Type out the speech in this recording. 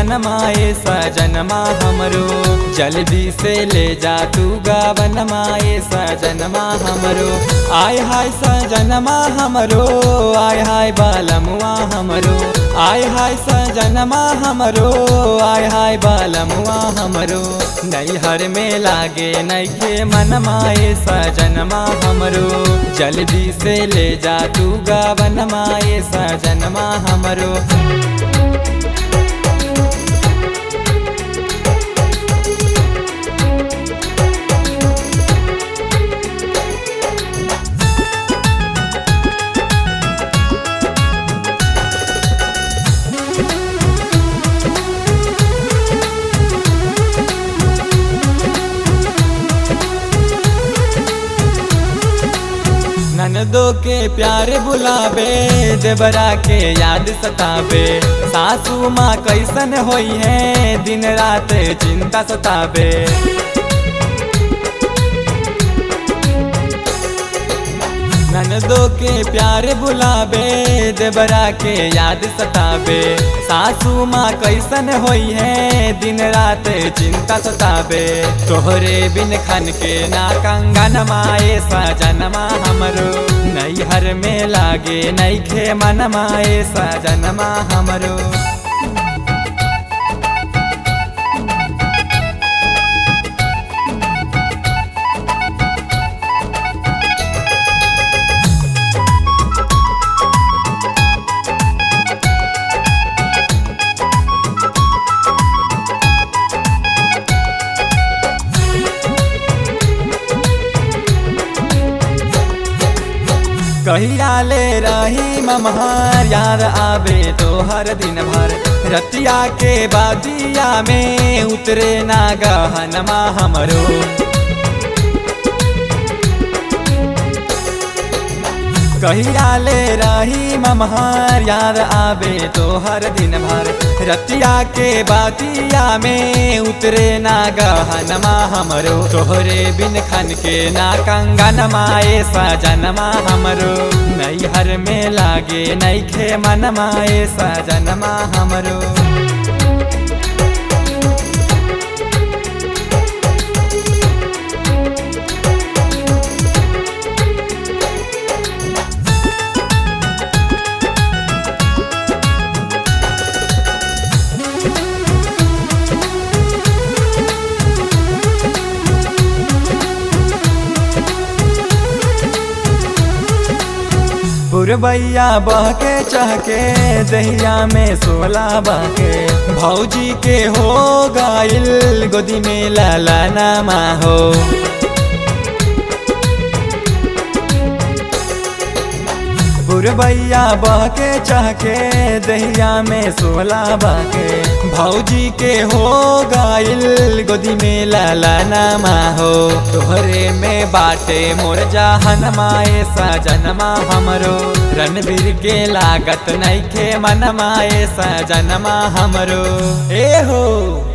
मनमाए सजनमा हमरो, जल्दी से ले जा तू गावनमाए सजनमा हमरो। आय हाय सजनमा हमरो, आय हाय बालमुआ हमरो, आय हाय सजनमा हमरो, आय हाय बालमुआ हमरो। नैहर में लागे नैखे मनमाए सजनमा हमरो, जल्दी से ले जा तू गावनमाए सजनमा हमरो। ननदो के प्यार बुलावे, देवरा के याद सतावे, सासू माँ कैसन होई है दिन रात चिंता सतावे। ननदो के प्यार बुलावे, देवरा के याद सतावे, सासू माँ कैसन होई है दिन रात चिंता सतावे। तोहरे बिन खन के ना कंगनमाए सजनमा हमरो, नैहर में लागे नैखे मनमाए सजनमा हमरो। कहिया ले रही ममहार, याद आवे तो हर दिन भर, रतिया के बादिया में उतरे ना गहनमा हमरो। कहिया ले रही ममहार, याद आवे तो हर दिन भर, रतिया के बातिया में उतरे ना गहनमा हमरो। तोहरे बिन खन के ना कंगनमाए सजनमा हमरो, नैहर में लागे नैखे मनमाए सजनमा हमरो। पुरबैया बहके चहके, दहिया में सोला बहके, भौजी के हो गाइल गोदी में लाला नामा हो। पुरबैया बहके चहके, दहिया में सोला बहके, भौजी के हो गाइल गोदी में लाला नामा हो। तोहरे में बाटे मोर जहनमाए सजनमा हमरो, रणवीर के लागत नैखे मनमाए सजनमा हमरो। ए हो